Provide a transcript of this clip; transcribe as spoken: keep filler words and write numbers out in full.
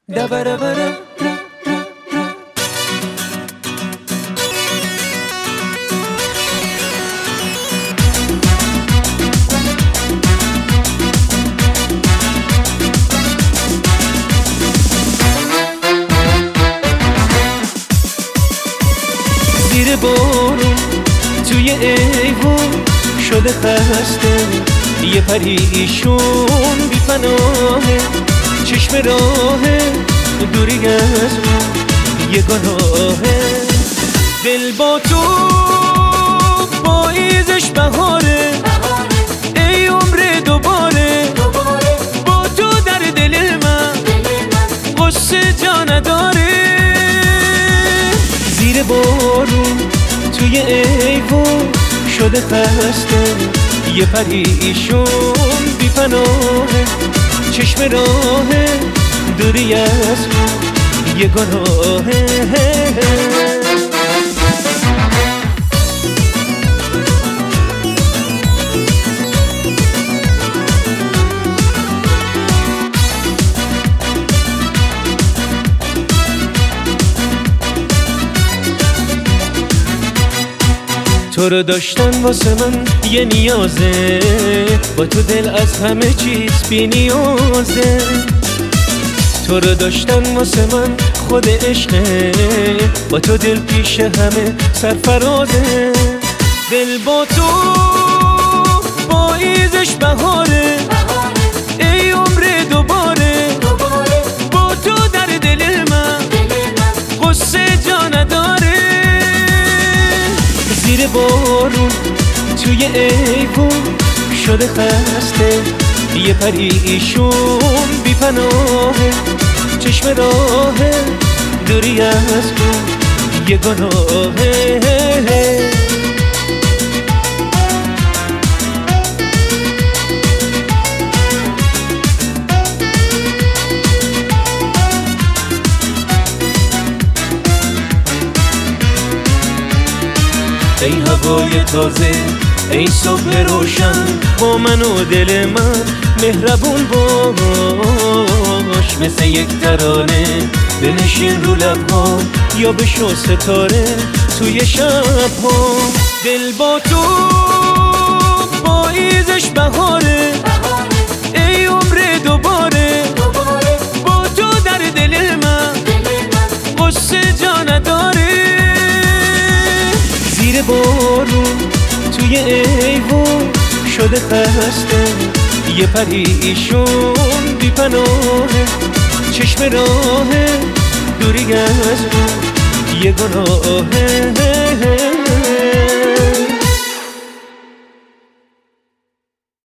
دبربره زیر بارون توی ایوون شده خسته یه پریشون بی پناهه چشم راهه دوری از ما یه گناهه دل با تو پاییزش بهاره ای عمر دوباره با تو در دل من غصه جا نداره زیر بارون توی ایوون شده خسته یه پریشون بی پناهه چشم راهه دوری از ما یه گناهه تو رو داشتن واسه من یه نیازه با تو دل از همه چیز بی نیازه تو رو داشتن واسه من خود عشقه با تو دل پیش همه سرفرازه دل با تو پاییزش بهاره ای عمر دوباره با تو در دل من غصه جا نداره زیر بارون توی ایوون شده خسته یه پریشون بی پناهه چشم راهه دوری از ما یه گناهه ای هوای تازه ای صبح روشن با من و دل من مهربون باش مثل یک ترانه بنشین رو لبها یا بشو ستاره توی شبها دل با تو پاییزش بهاره ای عمر دوباره با تو در دل من غصه جا نداره زیر بارون توی ایوون شده خسته یه پریشون بی پناهه چشم راهه دوری از ما یه گناهه